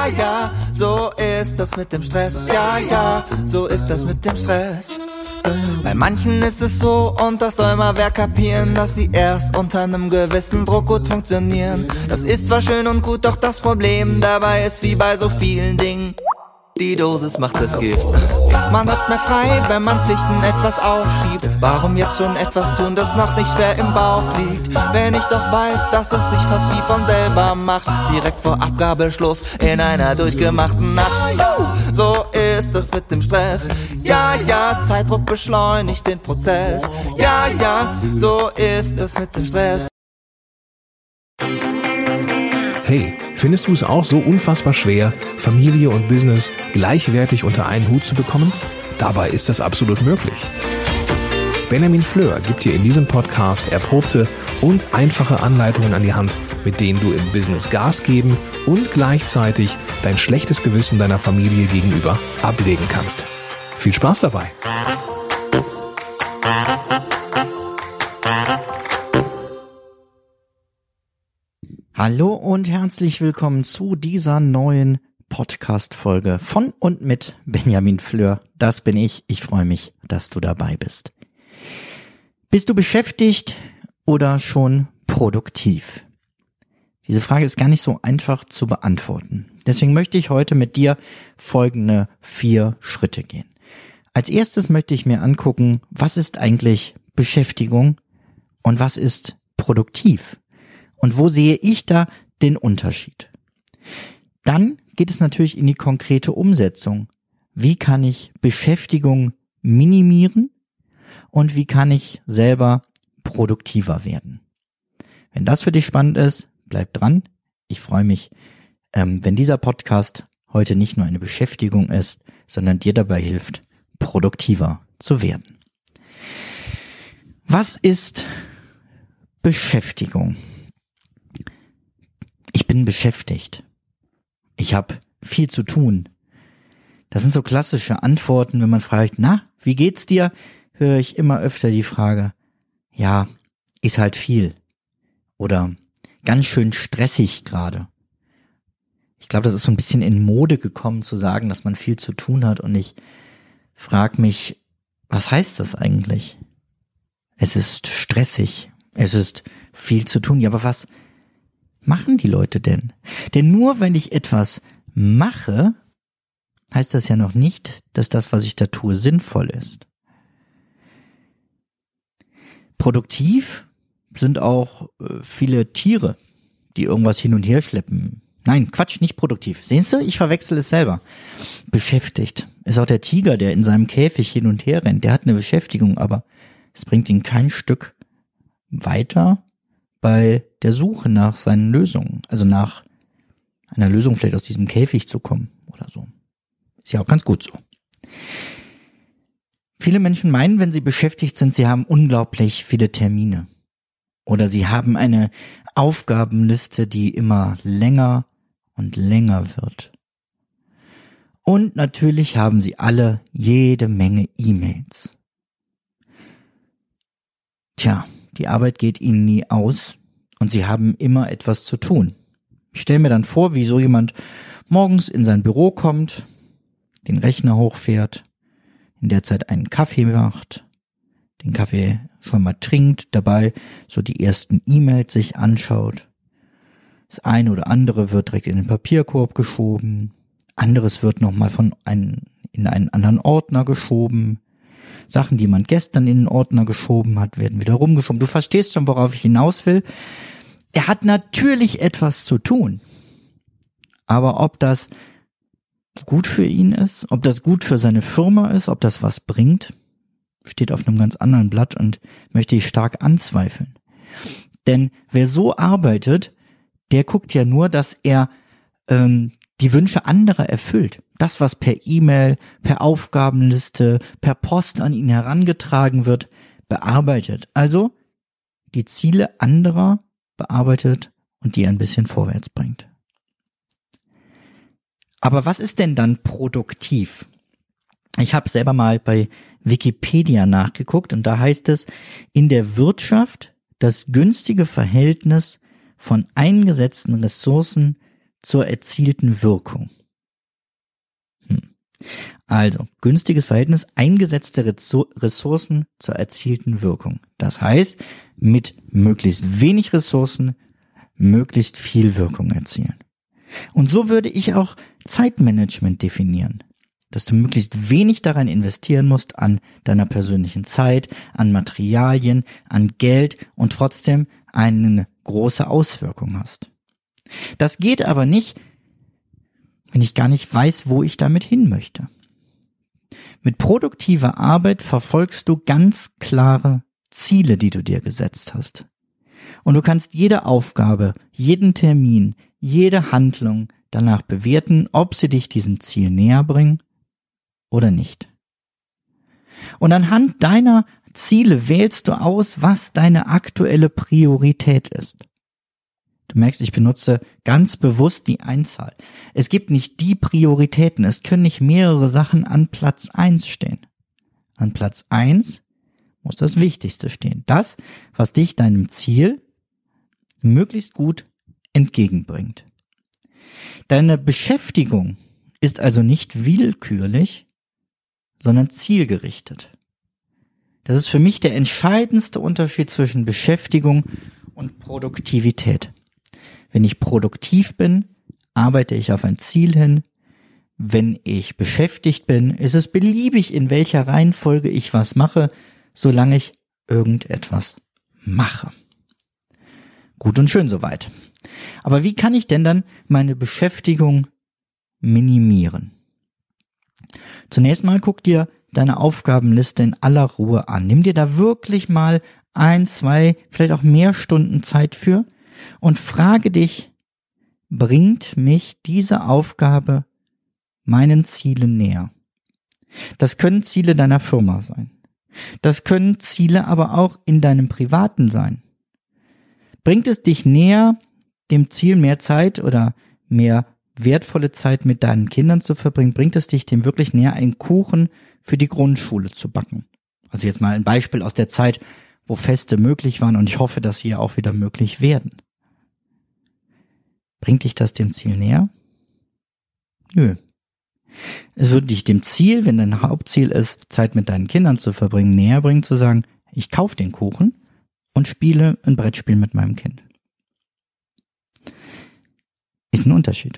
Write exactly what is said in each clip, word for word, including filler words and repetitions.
Ja, ja, so ist das mit dem Stress. Ja, ja, so ist das mit dem Stress. Bei manchen ist es so, und das soll mal wer kapieren, dass sie erst unter einem gewissen Druck gut funktionieren. Das ist zwar schön und gut, doch das Problem dabei ist wie bei so vielen Dingen: die Dosis macht das Gift. Man hat mehr frei, wenn man Pflichten etwas aufschiebt. Warum jetzt schon etwas tun, das noch nicht schwer im Bauch liegt? Wenn ich doch weiß, dass es sich fast wie von selber macht, direkt vor Abgabeschluss in einer durchgemachten Nacht. So ist es mit dem Stress. Ja, ja, Zeitdruck beschleunigt den Prozess. Ja, ja, so ist es mit dem Stress. Hey, findest du es auch so unfassbar schwer, Familie und Business gleichwertig unter einen Hut zu bekommen? Dabei ist das absolut möglich. Benjamin Fleur gibt dir in diesem Podcast erprobte und einfache Anleitungen an die Hand, mit denen du im Business Gas geben und gleichzeitig dein schlechtes Gewissen deiner Familie gegenüber ablegen kannst. Viel Spaß dabei! Hallo und herzlich willkommen zu dieser neuen Podcast-Folge von und mit Benjamin Fleur. Das bin ich. Ich freue mich, dass du dabei bist. Bist du beschäftigt oder schon produktiv? Diese Frage ist gar nicht so einfach zu beantworten. Deswegen möchte ich heute mit dir folgende vier Schritte gehen. Als erstes möchte ich mir angucken, was ist eigentlich Beschäftigung und was ist produktiv? Und wo sehe ich da den Unterschied? Dann geht es natürlich in die konkrete Umsetzung. Wie kann ich Beschäftigung minimieren und wie kann ich selber produktiver werden? Wenn das für dich spannend ist, bleib dran. Ich freue mich, ähm, wenn dieser Podcast heute nicht nur eine Beschäftigung ist, sondern dir dabei hilft, produktiver zu werden. Was ist Beschäftigung? Ich bin beschäftigt. Ich habe viel zu tun. Das sind so klassische Antworten, wenn man fragt, na, wie geht's dir? Höre ich immer öfter die Frage, ja, ist halt viel. Oder ganz schön stressig gerade. Ich glaube, das ist so ein bisschen in Mode gekommen zu sagen, dass man viel zu tun hat. Und ich frage mich, was heißt das eigentlich? Es ist stressig. Es ist viel zu tun. Ja, aber was machen die Leute denn? Denn nur wenn ich etwas mache, heißt das ja noch nicht, dass das, was ich da tue, sinnvoll ist. Produktiv sind auch äh, viele Tiere, die irgendwas hin und her schleppen. Nein, Quatsch, nicht produktiv. Sehnst du? Ich verwechsel es selber. Beschäftigt ist auch der Tiger, der in seinem Käfig hin und her rennt. Der hat eine Beschäftigung, aber es bringt ihn kein Stück weiter bei der Suche nach seinen Lösungen, also nach einer Lösung vielleicht aus diesem Käfig zu kommen oder so. Ist ja auch ganz gut so. Viele Menschen meinen, wenn sie beschäftigt sind, sie haben unglaublich viele Termine oder sie haben eine Aufgabenliste, die immer länger und länger wird. Und natürlich haben sie alle jede Menge E-Mails. Tja, die Arbeit geht ihnen nie aus und sie haben immer etwas zu tun. Ich stelle mir dann vor, wie so jemand morgens in sein Büro kommt, den Rechner hochfährt, in der Zeit einen Kaffee macht, den Kaffee schon mal trinkt, dabei so die ersten E-Mails sich anschaut. Das eine oder andere wird direkt in den Papierkorb geschoben, anderes wird nochmal von einem, in einen anderen Ordner geschoben. Sachen, die man gestern in den Ordner geschoben hat, werden wieder rumgeschoben. Du verstehst schon, worauf ich hinaus will. Er hat natürlich etwas zu tun. Aber ob das gut für ihn ist, ob das gut für seine Firma ist, ob das was bringt, steht auf einem ganz anderen Blatt und möchte ich stark anzweifeln. Denn wer so arbeitet, der guckt ja nur, dass er ähm, die Wünsche anderer erfüllt. Das, was per E-Mail, per Aufgabenliste, per Post an ihn herangetragen wird, bearbeitet. Also die Ziele anderer bearbeitet und die ein bisschen vorwärts bringt. Aber was ist denn dann produktiv? Ich habe selber mal bei Wikipedia nachgeguckt und da heißt es, in der Wirtschaft das günstige Verhältnis von eingesetzten Ressourcen zur erzielten Wirkung. Hm. Also, günstiges Verhältnis, eingesetzte Ressourcen zur erzielten Wirkung. Das heißt, mit möglichst wenig Ressourcen möglichst viel Wirkung erzielen. Und so würde ich auch Zeitmanagement definieren, dass du möglichst wenig daran investieren musst an deiner persönlichen Zeit, an Materialien, an Geld und trotzdem eine große Auswirkung hast. Das geht aber nicht, wenn ich gar nicht weiß, wo ich damit hin möchte. Mit produktiver Arbeit verfolgst du ganz klare Ziele, die du dir gesetzt hast. Und du kannst jede Aufgabe, jeden Termin, jede Handlung danach bewerten, ob sie dich diesem Ziel näher bringen oder nicht. Und anhand deiner Ziele wählst du aus, was deine aktuelle Priorität ist. Du merkst, ich benutze ganz bewusst die Einzahl. Es gibt nicht die Prioritäten, es können nicht mehrere Sachen an Platz eins stehen. An Platz eins muss das Wichtigste stehen. Das, was dich deinem Ziel möglichst gut entgegenbringt. Deine Beschäftigung ist also nicht willkürlich, sondern zielgerichtet. Das ist für mich der entscheidendste Unterschied zwischen Beschäftigung und Produktivität. Wenn ich produktiv bin, arbeite ich auf ein Ziel hin. Wenn ich beschäftigt bin, ist es beliebig, in welcher Reihenfolge ich was mache, solange ich irgendetwas mache. Gut und schön soweit. Aber wie kann ich denn dann meine Beschäftigung minimieren? Zunächst mal guck dir deine Aufgabenliste in aller Ruhe an. Nimm dir da wirklich mal ein, zwei, vielleicht auch mehr Stunden Zeit für und frage dich, bringt mich diese Aufgabe meinen Zielen näher? Das können Ziele deiner Firma sein. Das können Ziele aber auch in deinem Privaten sein. Bringt es dich näher, dem Ziel mehr Zeit oder mehr wertvolle Zeit mit deinen Kindern zu verbringen? Bringt es dich dem wirklich näher, einen Kuchen für die Grundschule zu backen? Also jetzt mal ein Beispiel aus der Zeit, wo Feste möglich waren und ich hoffe, dass sie ja auch wieder möglich werden. Bringt dich das dem Ziel näher? Nö. Es würde dich dem Ziel, wenn dein Hauptziel ist, Zeit mit deinen Kindern zu verbringen, näher bringen, zu sagen, ich kaufe den Kuchen und spiele ein Brettspiel mit meinem Kind. Ist ein Unterschied.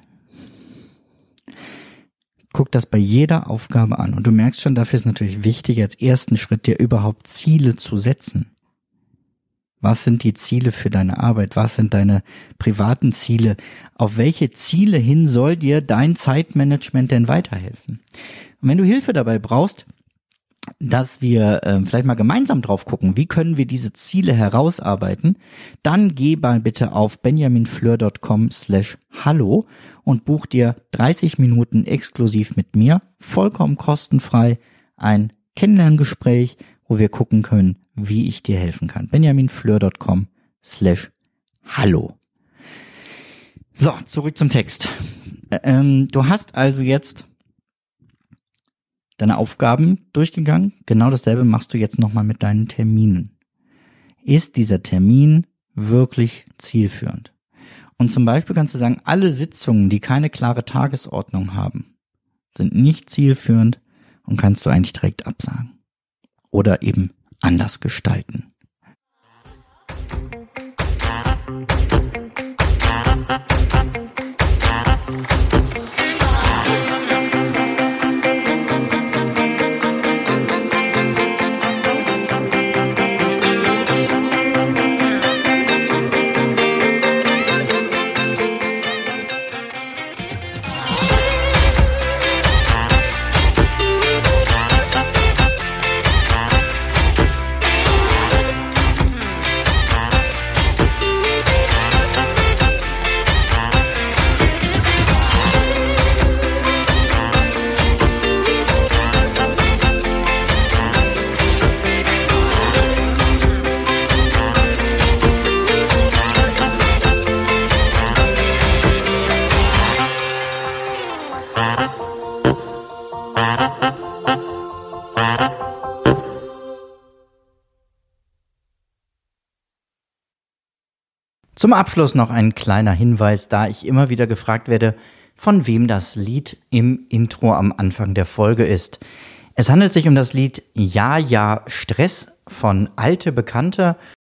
Guck das bei jeder Aufgabe an und du merkst schon, dafür ist natürlich wichtig, als ersten Schritt dir überhaupt Ziele zu setzen. Was sind die Ziele für deine Arbeit? Was sind deine privaten Ziele? Auf welche Ziele hin soll dir dein Zeitmanagement denn weiterhelfen? Und wenn du Hilfe dabei brauchst, dass wir äh, vielleicht mal gemeinsam drauf gucken, wie können wir diese Ziele herausarbeiten, dann geh mal bitte auf benjaminfleur.com slash hallo und buch dir dreißig Minuten exklusiv mit mir, vollkommen kostenfrei, ein Kennenlerngespräch, wo wir gucken können, wie ich dir helfen kann. benjaminfleur.com slash hallo. So, zurück zum Text. Ähm, du hast also jetzt deine Aufgaben durchgegangen. Genau dasselbe machst du jetzt nochmal mit deinen Terminen. Ist dieser Termin wirklich zielführend? Und zum Beispiel kannst du sagen, alle Sitzungen, die keine klare Tagesordnung haben, sind nicht zielführend und kannst du eigentlich direkt absagen. Oder eben anders gestalten. Zum Abschluss noch ein kleiner Hinweis, da ich immer wieder gefragt werde, von wem das Lied im Intro am Anfang der Folge ist. Es handelt sich um das Lied Ja, ja, Stress von Alte Bekannte